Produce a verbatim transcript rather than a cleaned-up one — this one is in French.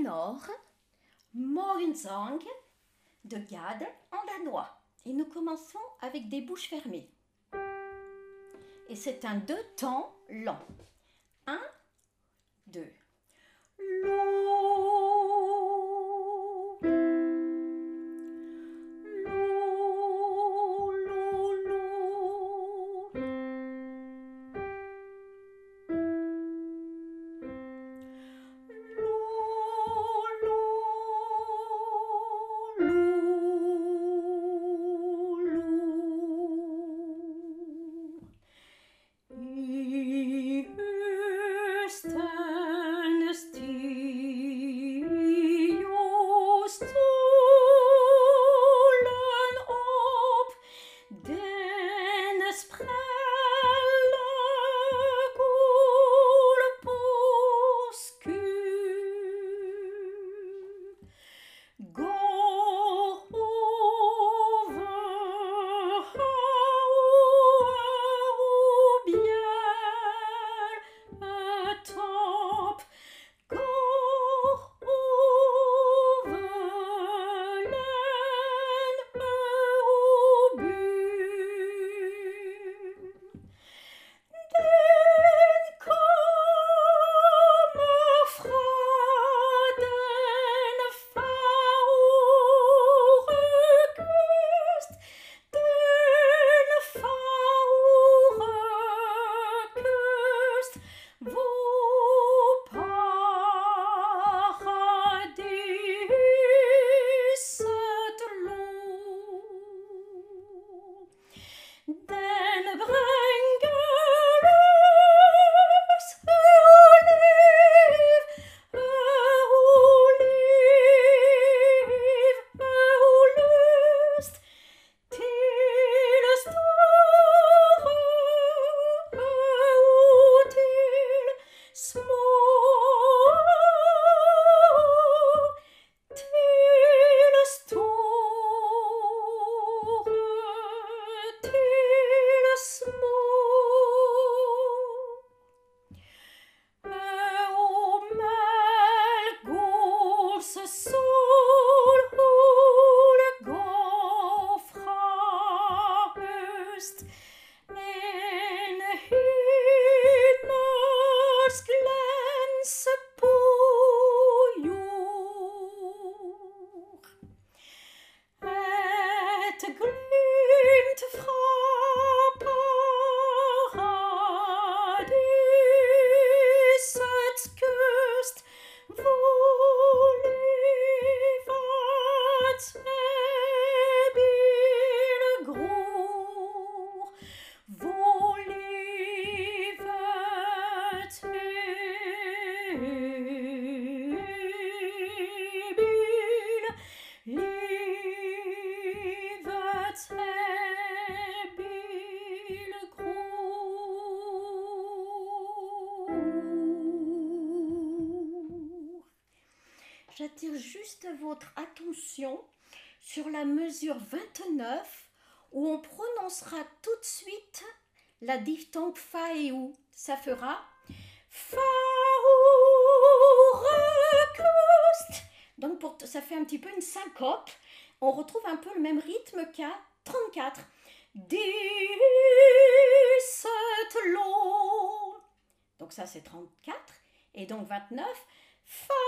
tenor Morgensang de Gade en danois. Et nous commençons avec des bouches fermées. Et c'est un deux temps lent. Un, deux. J'attire juste votre attention sur la mesure vingt-neuf où on prononcera tout de suite la diphtongue fa et ou. Ça fera fa ou recust. Donc pour, ça fait un petit peu une syncope. On retrouve un peu le même rythme qu'à trente-quatre. Dix sept lo. Donc ça c'est trente-quatre. Et donc vingt-neuf. Fa